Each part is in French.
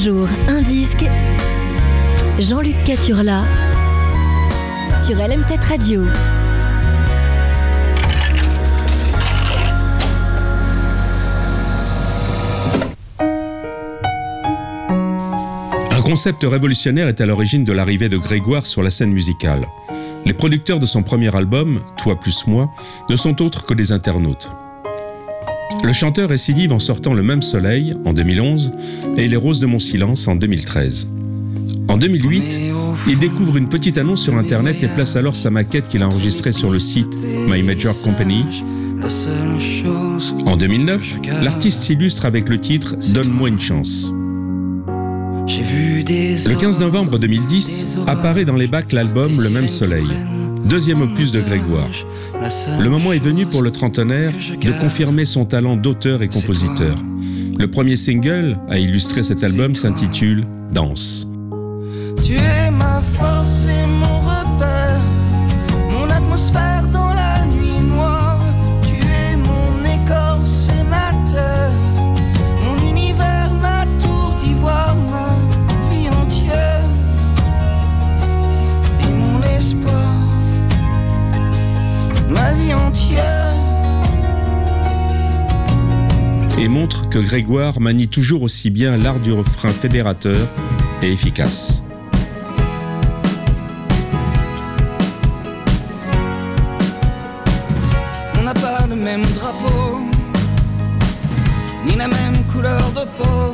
jour, un disque. Jean-Luc Caturla sur LM7 Radio. Un concept révolutionnaire est à l'origine de l'arrivée de Grégoire sur la scène musicale. Les producteurs de son premier album, Toi plus moi, ne sont autres que des internautes. Le chanteur récidive en sortant Le Même Soleil en 2011 et Les Roses de mon silence en 2013. En 2008, il découvre une petite annonce sur internet et place alors sa maquette qu'il a enregistrée sur le site My Major Company. En 2009, l'artiste s'illustre avec le titre Donne-moi une chance. Le 15 novembre 2010, apparaît dans les bacs l'album Le Même Soleil, deuxième opus de Grégoire. Le moment est venu pour le trentenaire de confirmer son talent d'auteur et compositeur. Le premier single à illustrer cet album s'intitule Danse. Tu es ma force et mon repère, mon atmosphère dans la nuit noire. Tu es mon écorce et ma terre, mon univers, ma tour d'ivoire, ma vie entière et mon espoir, ma vie entière. Et montre que Grégoire manie toujours aussi bien l'art du refrain fédérateur et efficace. On n'a pas le même drapeau, ni la même couleur de peau.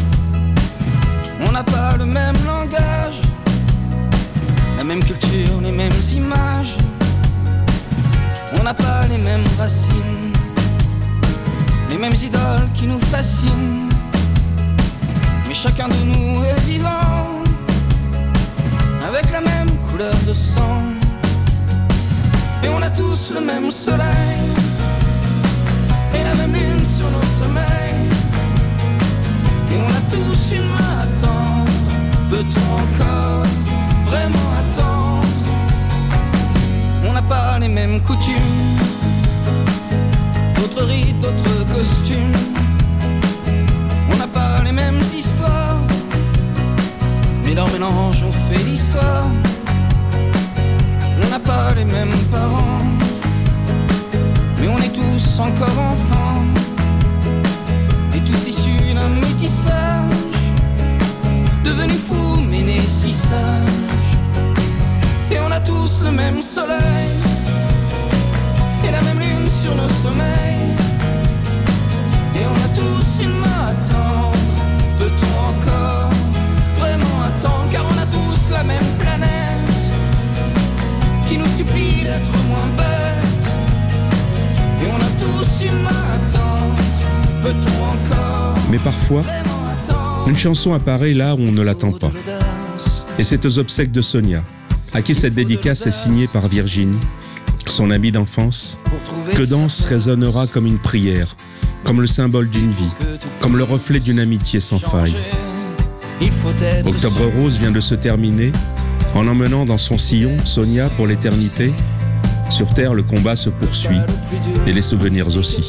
On n'a pas le même langage, la même culture, les mêmes images. On n'a pas les mêmes racines, les mêmes idoles qui nous fascinent. Mais chacun de nous est vivant, avec la même couleur de sang. Et on a tous le même soleil et la même lune sur nos sommeils. Et on a tous une main à tendre. Peut-on encore vraiment attendre? On n'a pas les mêmes coutumes, d'autres rites, d'autres costumes. On n'a pas les mêmes histoires, mais leur mélange on fait l'histoire. On n'a pas les mêmes parents, mais on est tous encore enfants, et tous issus d'un métissage, devenus fous mais nés si sages. Et on a tous le même soleil et la même lune sur nos sommeils. Et on a tous une main à tendre. Peut-on encore vraiment attendre? Car on a tous la même planète qui nous supplie d'être moins bêtes. Et on a tous une main à tendre. Peut-on encore Mais parfois, une chanson apparaît là où on ne l'attend pas. Et c'est aux obsèques de Sonia, à qui cette dédicace est signée par Virginie, son amie d'enfance. Que Danse résonnera comme une prière, comme le symbole d'une vie, comme le reflet d'une amitié sans faille. Octobre Rose vient de se terminer, en emmenant dans son sillon Sonia pour l'éternité. Sur terre, le combat se poursuit, et les souvenirs aussi.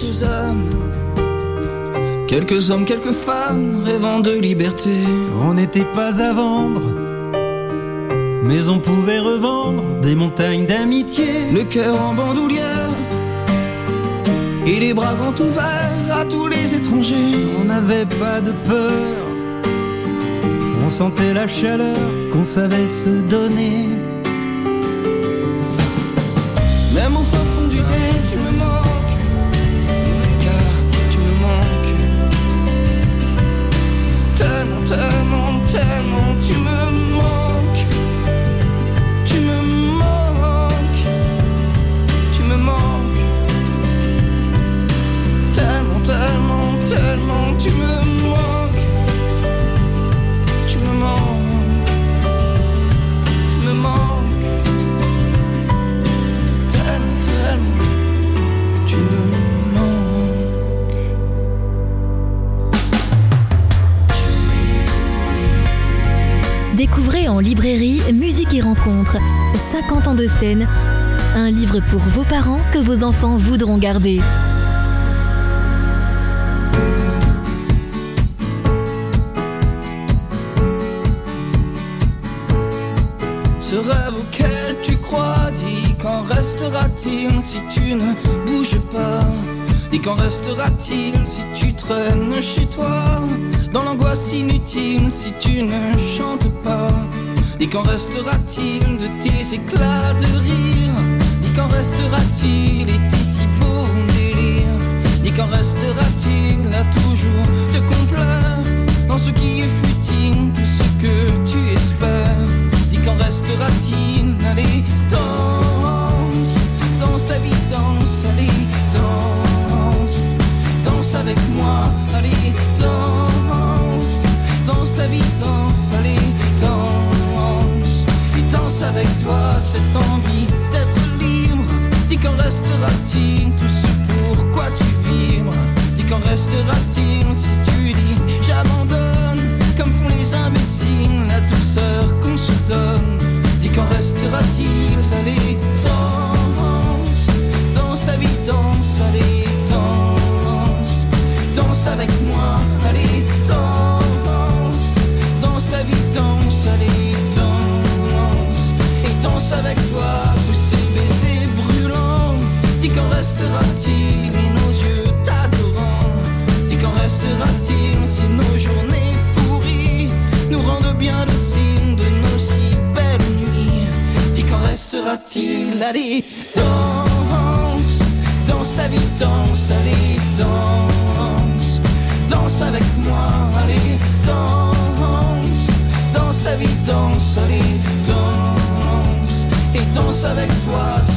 Quelques hommes, quelques femmes rêvant de liberté. On n'était pas à vendre, mais on pouvait revendre des montagnes d'amitié. Le cœur en bandoulière et les bras grands ouverts à tous les étrangers. On n'avait pas de peur, on sentait la chaleur qu'on savait se donner. Même au fin fond du désir, tu me manques. Mon égard, tu me manques. Tellement, tellement, tellement, tu me manques. Tu me manques. Tu me manques. Tellement, tellement, tellement, tu me manques. Tu me manques. Tu me manques. Découvrez en librairie Musique et Rencontres, 50 ans de scène, un livre pour vos parents que vos enfants voudront garder. rêve auquel tu crois. Dis qu'en restera-t-il si tu ne bouges pas? Dis qu'en restera-t-il si tu traînes chez toi? Dans l'angoisse inutile si tu ne chantes pas? Dis qu'en restera-t-il de tes éclats de rire? Dis qu'en restera-t-il et tes si beaux délires? Dis qu'en restera-t-il là toujours te complaire dans ce qui est futile, tout ce que tu espères? Dis qu'en restera-t-il? Allez, danse, danse ta vie, danse, allez, danse, danse avec moi, allez, danse, danse ta vie, danse, allez, danse, et danse avec toi cette envie d'être libre. Dis qu'en restera-t-il, tout ce pourquoi tu vibres? Dis qu'en restera-t-il si tu dis j'abandonne, comme font les imbéciles, la douceur qu'on se donne? Dis qu'en restera-t-il? Allez, danse, danse ta vie, danse, allez, danse, danse avec moi, allez, danse, danse ta vie, danse, allez, danse, et danse avec toi tous ces baisers brûlants. Dis qu'en restera-t-il et nos yeux t'adorant? Dis qu'en restera-t-il si nos journées pourries nous rendent bien le signe de nos si belles nuits? Dis qu'en restera-t-il? Allez, danse, danse ta vie, danse, allez, danse, danse avec moi, allez, danse, danse ta vie, danse, allez, danse, et danse avec toi.